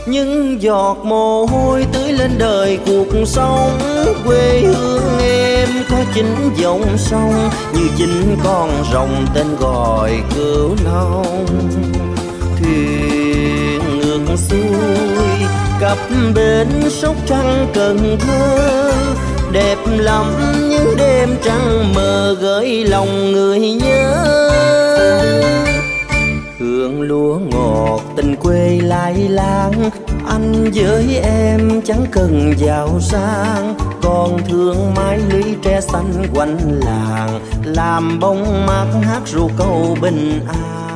những giọt mồ hôi tưới lên đời cuộc sống. Quê hương em có chính dòng sông, như chính con rồng tên gọi Cửu Long. Thuyền ngược xuôi cập bến Sóc Trăng Cần Thơ, đẹp lắm những đêm trăng mờ gửi lòng người nhớ. Hương lúa ngọt tình quê lai lang, anh với em chẳng cần giàu sang, còn thương mái lũy tre xanh quanh làng, làm bóng mát hát ru câu bình an.